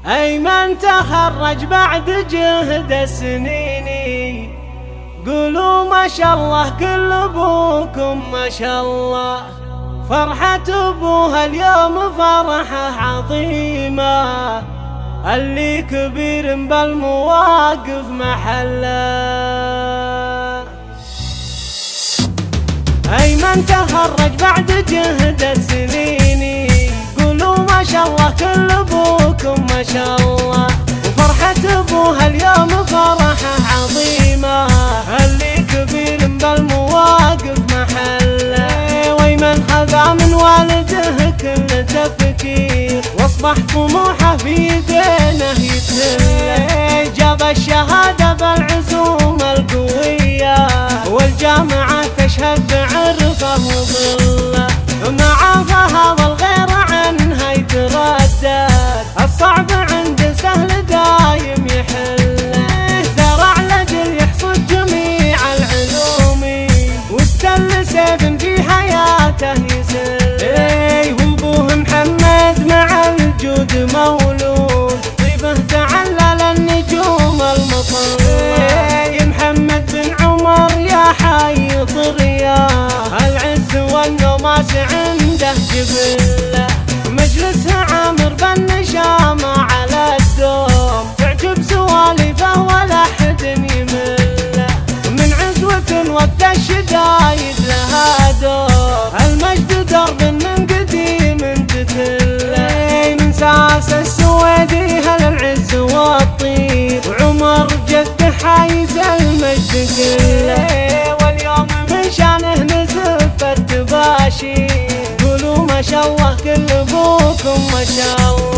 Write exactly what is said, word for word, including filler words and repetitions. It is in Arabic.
أيمن تخرج بعد جهد سنيني، قولوا ما شاء الله كل أبوكم ما شاء الله. فرحة أبوها اليوم فرحة عظيمة، اللي كبير بالمواقف محله. أيمن تخرج بعد جهد سنيني، قولوا ما شاء الله كل أبوكم ما شاء الله. وفرحة أبوها اليوم فرحة عظيمة، اللي كبير بالمواقف محله. وأيمن خذا من والده كل تفكير، واصبح طموحه في يدينه يتهله. جاب الشهادة بالعزوم القوية، والجامعة تشهد بعرفه وظله. مع هذا الغير عنها يتردد، الصعب عنده سهل دايم يحله. زرع لجل يحصد جميع العلوم، واستل سيف في حياته يسل. وابوه محمد مع الجود مولود، طيبه تعلل النجوم المطلة. محمد بن عمر يا حي طرياه، العز والنماس عنده جبله. مجلسه عامر بالنشامة على الدوم، تعجب سوالفه ولا حد يمله. من عزوة وقت الشدايد لها دور، المجد درب من قديم تتله. من ساس السويدي هل العز والطيب، وعمر جده حايز المجد كله. واليوم من شانه نزف التباشير، قولوا ما شاء الله كل ابوكم ما شاء الله.